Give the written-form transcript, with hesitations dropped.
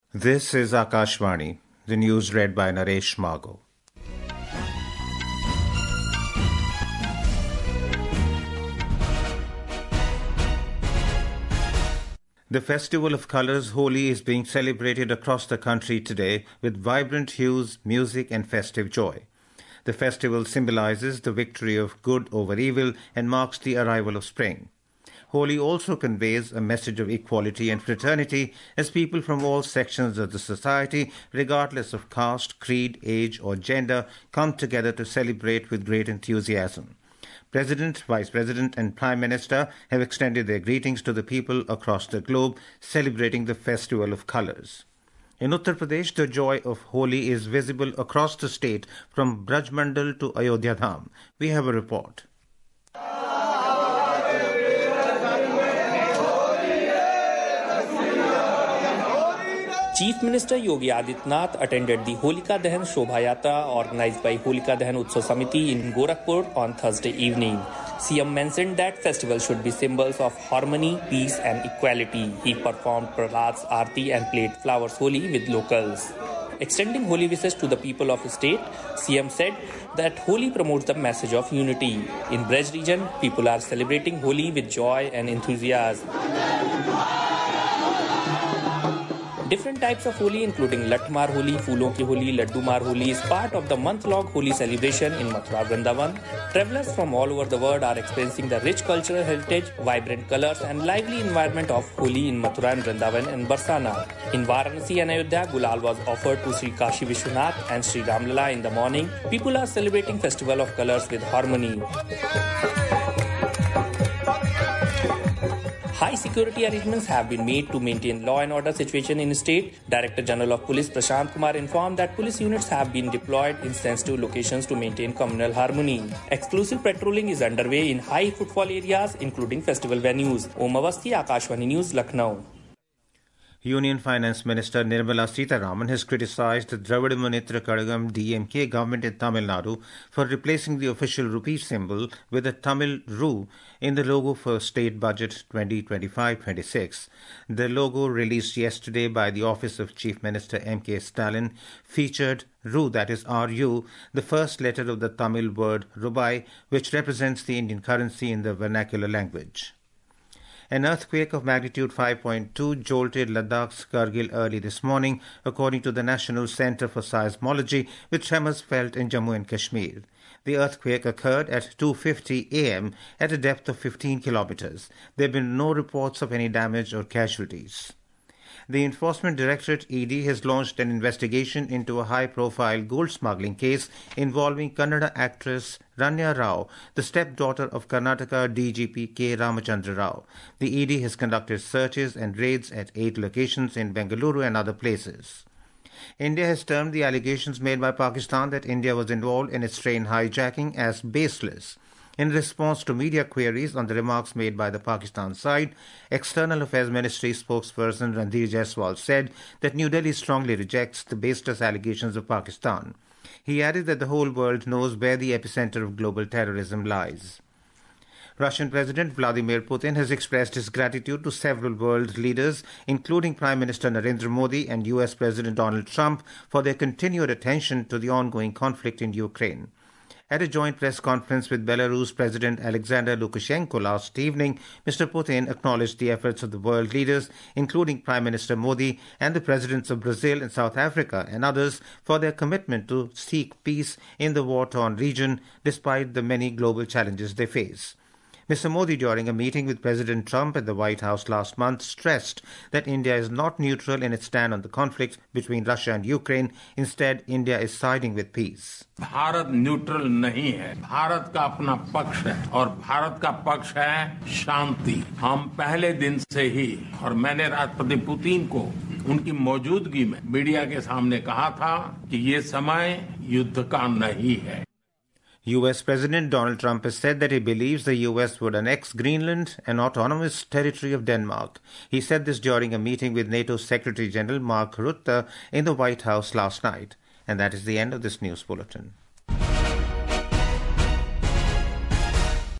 This is Akashvani, the news read by Naresh Margo. The Festival of Colors, Holi, is being celebrated across the country today with vibrant hues, music and festive joy. The festival symbolizes the victory of good over evil and marks the arrival of spring. Holi also conveys a message of equality and fraternity as people from all sections of the society, regardless of caste, creed, age or gender, come together to celebrate with great enthusiasm. President, Vice President and Prime Minister have extended their greetings to the people across the globe celebrating the Festival of Colors. In Uttar Pradesh, the joy of Holi is visible across the state from Braj Mandal to Ayodhya Dham. We have a report. Chief Minister Yogi Adityanath attended the Holika Dahan Shobha Yatra organized by Holika Dahan Utsav Samiti in Gorakhpur on Thursday evening. CM mentioned that festivals should be symbols of harmony, peace and equality. He performed Prahlad's Aarti and played Flowers Holi with locals. Extending Holi wishes to the people of the state, CM said that Holi promotes the message of unity. In Braj region, people are celebrating Holi with joy and enthusiasm. Different types of Holi, including Latmar Holi, Phoolon ki Holi, Laddumar Holi, is part of the month-long Holi celebration in Mathura Vrindavan. Travelers from all over the world are experiencing the rich cultural heritage, vibrant colors and lively environment of Holi in Mathura and Vrindavan and Barsana. In Varanasi and Ayodhya, Gulal was offered to Sri Kashi Vishwanath and Sri Ramlala in the morning. People are celebrating Festival of Colors with harmony. High security arrangements have been made to maintain law and order situation in the state. Director General of Police Prashant Kumar informed that police units have been deployed in sensitive locations to maintain communal harmony. Exclusive patrolling is underway in high footfall areas, including festival venues. Om Awasthi, Akashvani News, Lucknow. Union Finance Minister Nirmala Sitharaman has criticized the Dravida Munnetra Kazhagam DMK government in Tamil Nadu for replacing the official rupee symbol with a Tamil Ru in the logo for State Budget 2025-26. The logo released yesterday by the Office of Chief Minister M.K. Stalin featured Ru, that is RU, the first letter of the Tamil word Rubai, which represents the Indian currency in the vernacular language. An earthquake of magnitude 5.2 jolted Ladakh's Kargil early this morning, according to the National Centre for Seismology, with tremors felt in Jammu and Kashmir. The earthquake occurred at 2:50 a.m. at a depth of 15 kilometers. There have been no reports of any damage or casualties. The Enforcement Directorate ED has launched an investigation into a high-profile gold smuggling case involving Kannada actress Rania Rao, the stepdaughter of Karnataka DGP K. Ramachandra Rao. The ED has conducted searches and raids at 8 locations in Bengaluru and other places. India has termed the allegations made by Pakistan that India was involved in its train hijacking as baseless. In response to media queries on the remarks made by the Pakistan side, External Affairs Ministry spokesperson Randhir Jaiswal said that New Delhi strongly rejects the baseless allegations of Pakistan. He added that the whole world knows where the epicenter of global terrorism lies. Russian President Vladimir Putin has expressed his gratitude to several world leaders, including Prime Minister Narendra Modi and US President Donald Trump, for their continued attention to the ongoing conflict in Ukraine. At a joint press conference with Belarus President Alexander Lukashenko last evening, Mr. Putin acknowledged the efforts of the world leaders, including Prime Minister Modi and the presidents of Brazil and South Africa and others, for their commitment to seek peace in the war-torn region despite the many global challenges they face. Mr. Modi, during a meeting with President Trump at the White House last month, stressed that India is not neutral in its stand on the conflict between Russia and Ukraine. Instead, India is siding with peace. Bharat neutral नहीं है, भारत का अपना पक्ष है और भारत का पक्ष है शांति। हम पहले दिन से ही और मैंने राष्ट्रपति पुतिन को उनकी मौजूदगी में मीडिया के सामने कहा था कि ये समय युद्ध का नहीं है। US President Donald Trump has said that he believes the US would annex Greenland, an autonomous territory of Denmark. He said this during a meeting with NATO Secretary General Mark Rutte in the White House last night. And that is the end of this news bulletin.